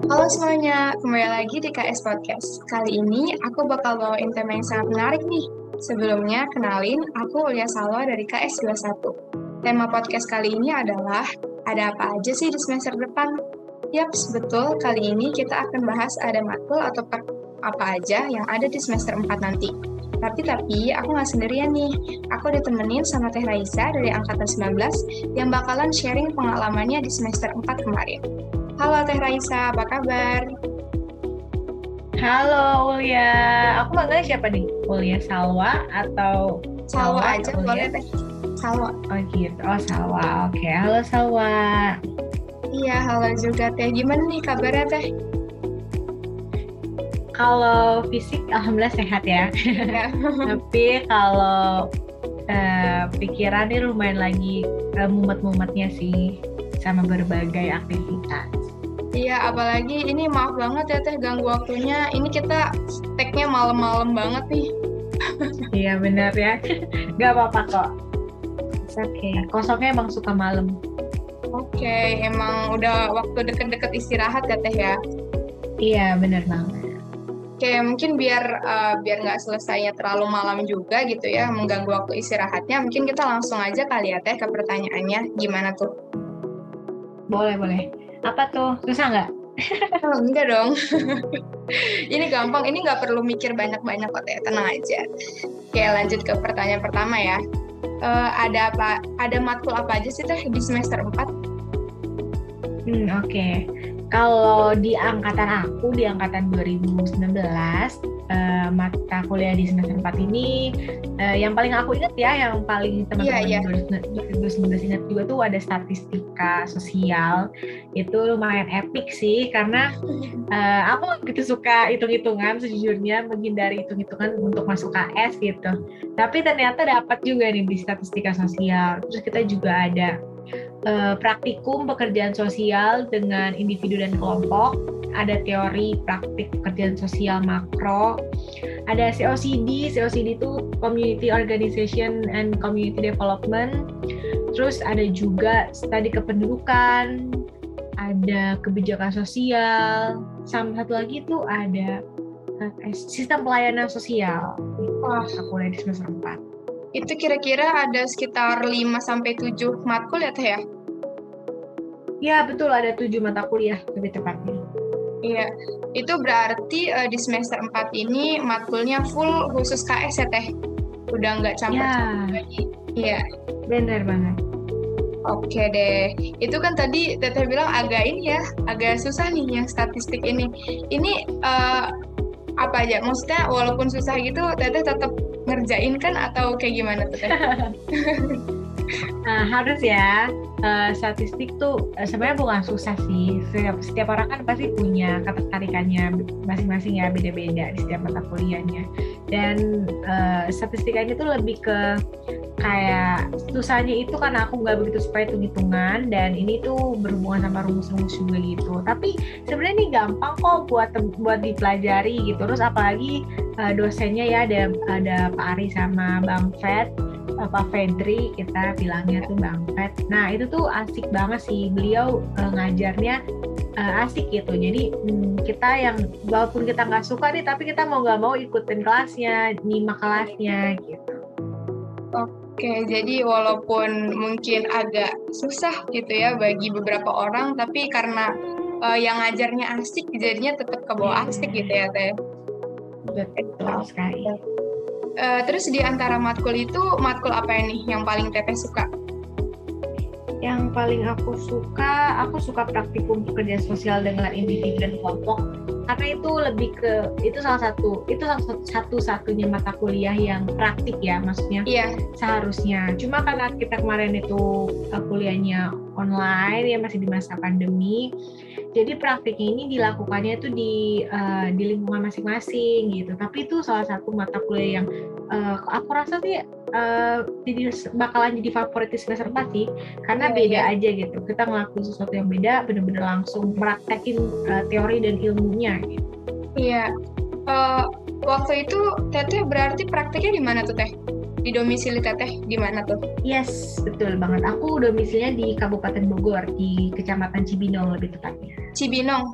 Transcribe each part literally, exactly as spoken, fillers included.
Halo semuanya, kembali lagi di K S Podcast. Kali ini aku bakal bawain tema yang sangat menarik nih. Sebelumnya, kenalin, aku Ulia Salwa dari K S dua puluh satu. Tema podcast kali ini adalah, ada apa aja sih di semester depan? Yaps, betul, kali ini kita akan bahas ada matkul atau per- apa aja yang ada di semester empat nanti. Tapi-tapi, aku nggak sendirian nih. Aku ditemenin sama Teh Raisa dari Angkatan sembilan belas yang bakalan sharing pengalamannya di semester empat kemarin. Halo Teh Raisa, apa kabar? Halo Ulia, aku manggilnya siapa nih? Ulia Salwa atau Salwa Salwa aja atau boleh Ulia? Teh. Salwa. Oh gitu, oh Salwa, oke. Halo Salwa. Iya, halo juga Teh. Gimana nih kabarnya Teh? Kalau fisik alhamdulillah sehat ya. Ya. Tapi kalau eh, pikiran nih lumayan lagi eh, mumet-mumetnya sih sama berbagai aktivitas. Iya, apalagi ini maaf banget ya Teh ganggu waktunya. Ini kita tag-nya malam-malam banget nih. Iya benar ya, gak apa-apa kok. It's okay. Kosongnya emang suka malam. Oke, emang udah waktu deket-deket istirahat ya Teh ya. Iya benar banget. Oke, mungkin biar uh, biar nggak selesainya terlalu malam juga gitu ya, mengganggu waktu istirahatnya. Mungkin kita langsung aja kali ya Teh ke pertanyaannya. Gimana tuh? Boleh boleh. Apa tuh? Susah nggak? Oh, enggak dong. Ini gampang, ini nggak perlu mikir banyak-banyak kok Teh, tenang aja. Oke, lanjut ke pertanyaan pertama ya. Eh, ada apa? Ada matkul apa aja sih Teh di semester empat? Hmm, oke. Okay. Kalau di angkatan aku, di angkatan dua ribu sembilan belas, uh, mata kuliah di semester empat ini, uh, yang paling aku ingat ya, yang paling teman-teman Iya, iya. dua ribu sembilan belas ingat juga tuh ada statistika sosial. Itu lumayan epic sih, karena uh, aku nggak begitu suka hitung-hitungan sejujurnya, menghindari hitung-hitungan untuk masuk K S gitu. Tapi ternyata dapat juga nih di statistika sosial. Terus kita juga ada Uh, praktikum pekerjaan sosial dengan individu dan kelompok, ada teori praktik pekerjaan sosial makro, ada C O C D, C O C D itu Community Organization and Community Development, terus ada juga studi kependudukan, ada kebijakan sosial, sama satu lagi itu ada uh, sistem pelayanan sosial. Wah, aku mulai di semester empat. Itu kira-kira ada sekitar lima sampai tujuh matkul ya Teh ya? Ya betul, ada tujuh mata kuliah lebih tepatnya. Iya, itu berarti uh, di semester empat ini matkulnya full khusus K S ya Teh? Udah nggak campur-campur Ya, lagi? Iya. benar banget. Oke deh, itu kan tadi Teteh bilang agak ini ya, agak susah nih yang statistik ini. Ini uh, apa aja? Maksudnya walaupun susah gitu, Teteh tetap ngerjain kan atau kayak gimana tuh Teh? Nah, harus ya. Uh, statistik tuh uh, sebenarnya bukan susah sih. Setiap, setiap orang kan pasti punya ketertarikannya masing-masing ya, beda-beda di setiap mata kuliahnya. Dan uh, statistikanya tuh lebih ke kayak susahnya itu karena aku nggak begitu suka hitung-hitungan, dan ini tuh berhubungan sama rumus-rumus juga gitu. Tapi sebenarnya ini gampang kok buat buat dipelajari gitu. Terus apalagi uh, dosennya ya ada ada Pak Ari sama Bang Fed, Pak Fedri, kita bilangnya tuh Bang Fed. Nah itu tuh asik banget sih, beliau uh, ngajarnya uh, asik gitu. Jadi hmm, kita yang walaupun kita nggak suka nih, tapi kita mau nggak mau ikutin kelasnya, nyimak kelasnya gitu. Oke, jadi walaupun mungkin agak susah gitu ya bagi beberapa orang, tapi karena uh, yang ngajarnya asik, jadinya tetap ke bawah asik gitu ya Teh. Betul sekali. Uh, terus di antara matkul itu, matkul apa nih yang paling Teteh suka? Yang paling aku suka, aku suka praktikum pekerjaan sosial dengan individu dan kelompok, karena itu lebih ke, itu salah satu, itu salah satu-satunya mata kuliah yang praktik ya, maksudnya Iya. seharusnya. Cuma karena kita kemarin itu uh, kuliahnya online ya, masih di masa pandemi, jadi praktik ini dilakukannya itu di uh, di lingkungan masing-masing gitu. Tapi itu salah satu mata kuliah yang uh, aku rasa sih uh, jadi bakalan jadi favorit di semester empat sih, karena Iya, beda iya. aja gitu. Kita ngelakuin sesuatu yang beda, bener-bener langsung praktekin uh, teori dan ilmunya gitu. Iya. Uh, waktu itu Teteh berarti praktiknya di mana tuh Teh? Di domisili Teteh di mana tuh? Yes, betul banget. Aku domisilinya di Kabupaten Bogor, di Kecamatan Cibinong lebih tepatnya. Cibinong.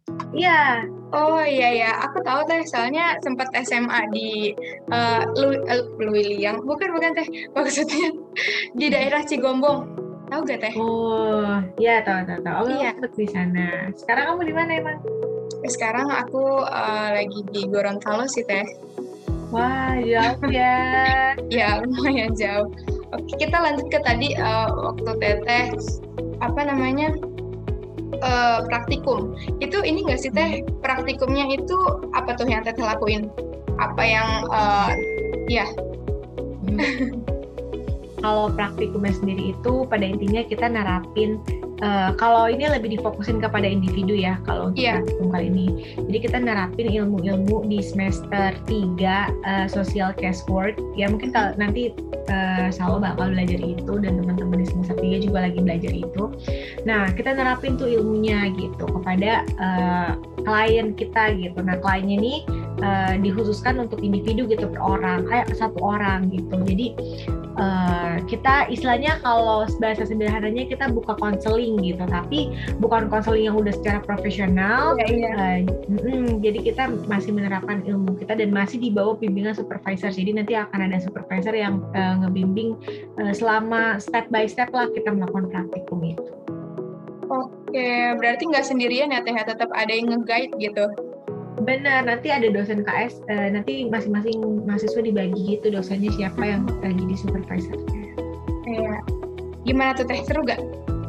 Iya. Oh iya ya, aku tahu teh, soalnya sempat S M A di uh, Lu, uh, Luiliang, bukan bukan teh, maksudnya di daerah Cigombong, tahu gak teh? Oh, ya tahu tahu tahu. Oh, Iya. sempet di sana. Sekarang kamu di mana emang? Sekarang aku uh, lagi di Gorontalo sih teh. Wah, jauh ya. Ya lumayan jauh. Oke, kita lanjut ke tadi uh, waktu teteh apa namanya uh, praktikum. Itu ini nggak sih teh, praktikumnya itu apa tuh yang teteh lakuin? Apa yang uh, ya? Hmm. Kalau praktikumnya sendiri itu pada intinya kita nerapin, uh, kalau ini lebih difokusin kepada individu ya kalau untuk yeah. praktikum kali ini. Jadi kita nerapin ilmu-ilmu di semester tiga uh, social casework. Ya mungkin kalau nanti uh, Salo bakal belajar itu dan teman-teman di semester tiga juga lagi belajar itu. Nah kita nerapin tuh ilmunya gitu kepada uh, klien kita gitu. Nah kliennya ini uh, dikhususkan untuk individu gitu per orang, kayak satu orang gitu. Jadi Uh, kita istilahnya kalau bahasa sederhananya kita buka konseling gitu, tapi bukan konseling yang udah secara profesional. Yeah, yeah. Uh, mm, jadi kita masih menerapkan ilmu kita dan masih di bawah bimbingan supervisor. Jadi nanti akan ada supervisor yang uh, ngebimbing uh, selama step by step lah kita melakukan praktikum itu. Oke, berarti nggak sendirian ya Teh, tetap ada yang nge-guide gitu. Benar, nanti ada dosen K S, uh, nanti masing-masing mahasiswa dibagi gitu dosennya siapa yang uh, jadi supervisornya. Iya. Gimana tuh Teh, seru gak?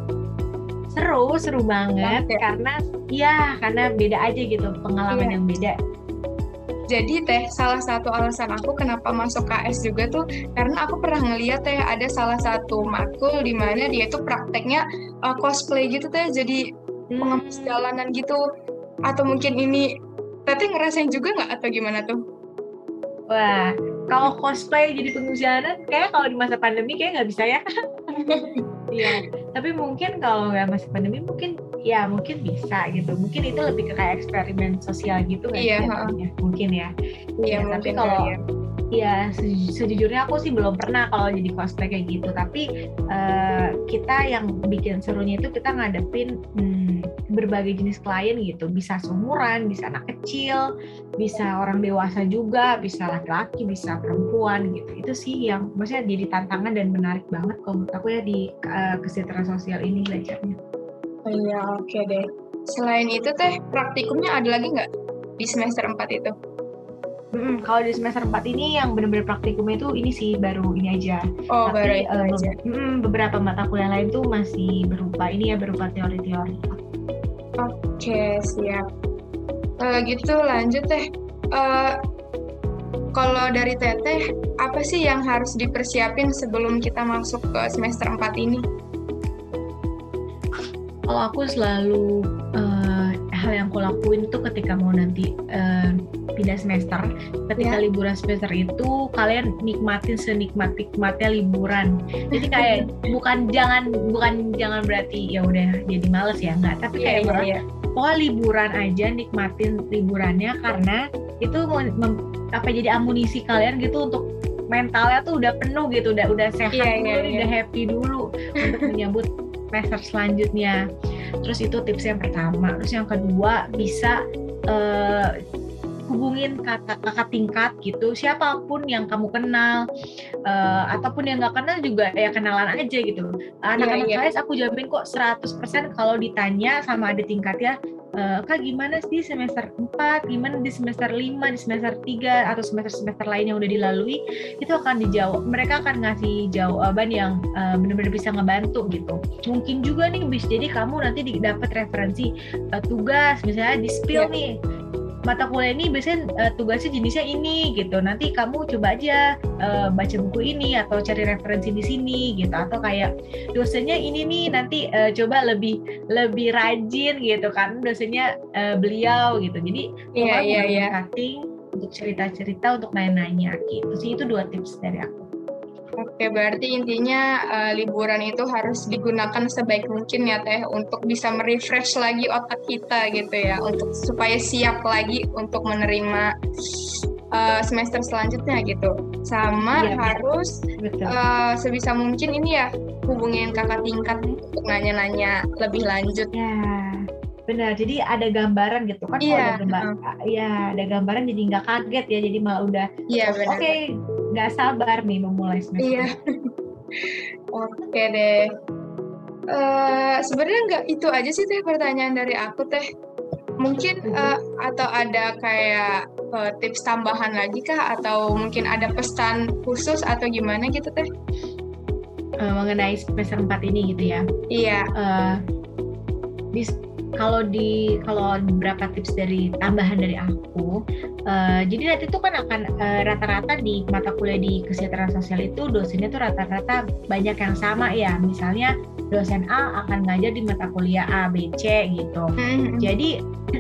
Seru, seru banget ya. Karena ya karena beda aja gitu, pengalaman iya. yang beda. Jadi Teh, salah satu alasan aku kenapa masuk K S juga tuh karena aku pernah ngeliat Teh ada salah satu matkul di mana dia tuh prakteknya uh, cosplay gitu Teh, jadi hmm. pengemis jalanan gitu. Atau mungkin ini Teteh ngerasain juga nggak atau gimana tuh? Wah, kalau cosplay jadi pengemis jalanan, kayak kalau di masa pandemi kayak nggak bisa ya. Iya, tapi mungkin kalau nggak masa pandemi mungkin ya mungkin bisa gitu. Mungkin itu lebih ke kayak eksperimen sosial gitu kan? Iya, ya, mungkin ya. Iya, ya, tapi kalau ya. Ya sejujurnya aku sih belum pernah kalau jadi cosplay kayak gitu. Tapi uh, kita yang bikin serunya itu kita ngadepin hmm, berbagai jenis klien gitu. Bisa seumuran, bisa anak kecil, bisa orang dewasa juga, bisa laki-laki, bisa perempuan gitu. Itu sih yang maksudnya jadi tantangan dan menarik banget kalau menurut aku ya di uh, kesejahteraan sosial ini belajarnya. Iya, oke okay deh. Selain itu Teh, praktikumnya ada lagi nggak di semester empat itu? Hmm, kalau di semester empat ini yang benar-benar praktikumnya itu ini sih baru ini aja. Oh, Tapi baru itu uh, aja. Hmm, beberapa mata kuliah lain tuh masih berupa ini ya, berupa teori-teori. Oke, okay, siap. Kalau gitu lanjut Teh. Uh, kalau dari Teteh, apa sih yang harus dipersiapin sebelum kita masuk ke semester empat ini? Kalau aku selalu uh, hal yang aku lakuin tuh ketika mau nanti uh, pindah semester, ketika yeah. liburan semester itu kalian nikmatin senikmat-nikmatnya liburan. Jadi kayak bukan jangan bukan jangan berarti ya udah jadi males ya, enggak, tapi kayak yeah, yeah, yeah. pokoknya liburan aja, nikmatin liburannya karena itu mem, apa jadi amunisi kalian gitu untuk mentalnya tuh udah penuh gitu, udah udah sehat yeah, dulu, yeah, yeah. udah happy dulu untuk menyambut semester selanjutnya. Terus itu tips yang pertama. Terus yang kedua, bisa uh, hubungin kakak, kakak tingkat gitu, siapapun yang kamu kenal, uh, ataupun yang nggak kenal juga ya kenalan aja gitu. Anak-anak yeah, yeah. K S aku jamin kok seratus persen kalau ditanya sama adik tingkatnya, uh, Kak gimana sih semester empat, gimana di semester lima, di semester tiga, atau semester-semester lain yang udah dilalui, itu akan dijawab. Mereka akan ngasih jawaban yang uh, benar-benar bisa ngebantu gitu. Mungkin juga nih bis, jadi kamu nanti dapat referensi uh, tugas, misalnya di spill yeah. nih, mata kuliah ini biasanya uh, tugasnya jenisnya ini gitu. Nanti kamu coba aja uh, baca buku ini atau cari referensi di sini gitu. Atau kayak dosennya ini nih nanti uh, coba lebih lebih rajin gitu kan dosennya uh, beliau gitu. Jadi yeah, yeah, yeah. cutting untuk cerita-cerita, untuk nanya-nanya gitu sih. Itu dua tips dari aku. Oke, berarti intinya uh, liburan itu harus digunakan sebaik mungkin ya Teh untuk bisa merefresh lagi otak kita gitu ya, untuk supaya siap lagi untuk menerima uh, semester selanjutnya gitu. Sama ya, harus uh, sebisa mungkin ini ya hubungin kakak tingkat untuk nanya-nanya lebih lanjut. Ya. benar. Jadi ada gambaran gitu kan, kalau Iya, ada gambar, heeh. ya ada gambaran jadi nggak kaget ya, jadi malah udah Iya, oh, benar. oke nggak sabar nih memulai semester. Iya. Oke deh. Eh, sebenarnya nggak itu aja sih teh pertanyaan dari aku teh. Mungkin eh, atau ada kayak eh, tips tambahan lagi kah atau mungkin ada pesan khusus atau gimana gitu teh? Eh, mengenai semester empat ini gitu ya. Iya. Eh, bis, kalau di kalau beberapa tips dari tambahan dari aku, uh, jadi nanti itu kan akan uh, rata-rata di mata kuliah di kesejahteraan sosial itu dosennya tuh rata-rata banyak yang sama ya. Misalnya dosen A akan ngajar di mata kuliah A, B, C gitu. Mm-hmm. Jadi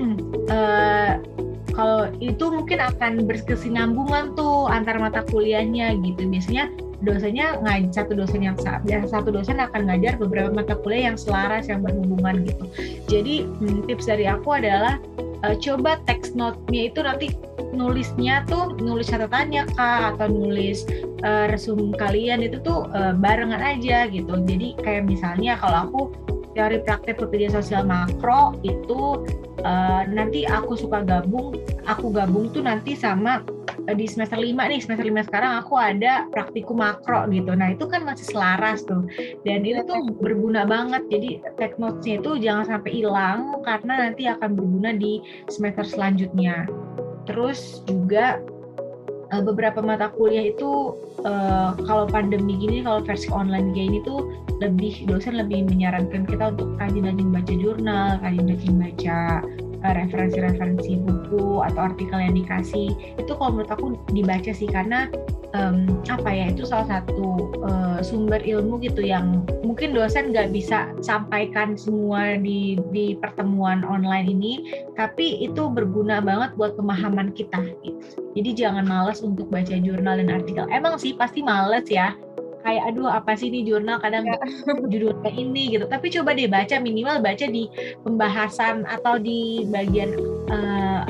uh, kalau itu mungkin akan berkesinambungan tuh antar mata kuliahnya gitu. Biasanya dosennya ngajar satu dosen yang satu dosen akan ngajar beberapa mata kuliah yang selaras, yang berhubungan gitu. Jadi hmm, tips dari aku adalah uh, coba text note-nya itu nanti nulisnya tuh nulis catatannya kah atau nulis uh, resume kalian itu tuh uh, barengan aja gitu. Jadi kayak misalnya kalau aku teori praktek pekerja sosial makro itu uh, nanti aku suka gabung, aku gabung tuh nanti sama di semester lima nih, semester lima sekarang aku ada praktikum makro gitu. Nah itu kan masih selaras tuh. Dan itu tuh berguna banget. Jadi take notes-nya itu jangan sampai hilang karena nanti akan berguna di semester selanjutnya. Terus juga beberapa mata kuliah itu uh, kalau pandemi gini, kalau versi online kayak ini tuh lebih dosen lebih menyarankan kita untuk rajin-rajin baca jurnal, rajin-rajin baca uh, referensi-referensi buku atau artikel yang dikasih. Itu kalau menurut aku dibaca sih karena um, apa ya itu salah satu uh, sumber ilmu gitu yang mungkin dosen nggak bisa sampaikan semua di di pertemuan online ini, tapi itu berguna banget buat pemahaman kita gitu. Jadi jangan malas untuk baca jurnal dan artikel. Emang sih pasti malas ya. Kayak aduh apa sih ini jurnal kadang ya. Judulnya ini gitu. Tapi coba deh baca, minimal baca di pembahasan atau di bagian uh,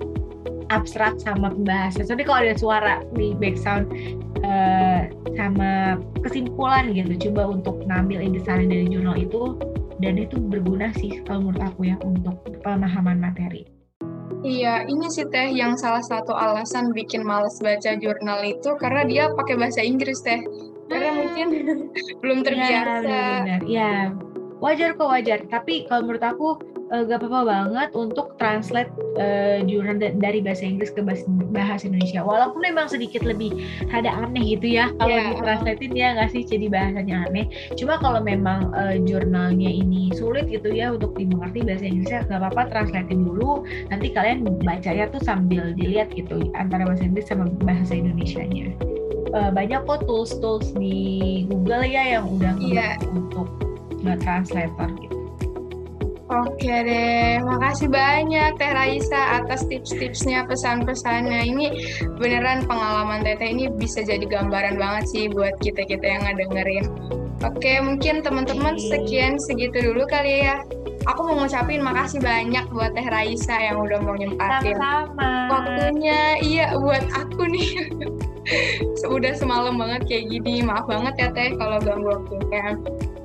abstrak sama pembahasan. Soalnya kalau ada suara di background uh, sama kesimpulan gitu. Coba untuk ngambil intisari dari jurnal itu dan itu berguna sih kalau menurut aku ya untuk pemahaman materi. Iya, ini sih teh yang salah satu alasan bikin males baca jurnal itu karena dia pakai bahasa Inggris teh. Karena mungkin belum terbiasa. Ya, benar-benar. Ya, wajar kok wajar. Tapi kalau menurut aku uh, gak apa-apa banget untuk translate uh, jurnal dari bahasa Inggris ke bahasa, bahasa Indonesia. Walaupun memang sedikit lebih rada aneh gitu ya kalau yeah. ditranslatein ya nggak sih jadi bahasanya aneh. Cuma kalau memang uh, jurnalnya ini sulit gitu ya untuk dimengerti bahasa Inggrisnya, nggak apa-apa translatein dulu. Nanti kalian bacanya tuh sambil dilihat gitu antara bahasa Inggris sama bahasa Indonesianya. Uh, banyak kok tools-tools di Google ya yang udah yeah. untuk nge-translator gitu. Oke deh, makasih banyak Teh Raisa atas tips-tipsnya, pesan-pesannya. Ini beneran pengalaman Teteh ini bisa jadi gambaran banget sih buat kita-kita yang ngedengerin. Oke, mungkin teman-teman sekian segitu dulu kali ya. Aku mau ngucapin makasih banyak buat Teh Raisa yang udah mau nyempatin Sama-sama. waktunya. Iya, buat aku nih. Udah semalam banget kayak gini. Maaf banget ya Teh kalau ganggu waktunya.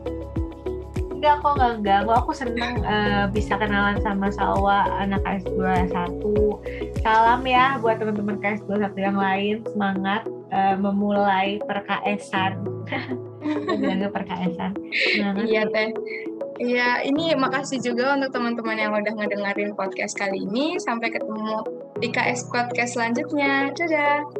Enggak kok, enggak ganggu. Aku senang uh, bisa kenalan sama Salwa, anak K S dua satu. Salam ya buat teman-teman K S dua satu yang lain. Semangat uh, memulai perkaesan. Menjaga perkaesan. Semangat. Iya Teh. Iya, ini makasih juga untuk teman-teman yang udah ngedengerin podcast kali ini. Sampai ketemu di K S Podcast selanjutnya. Dadah!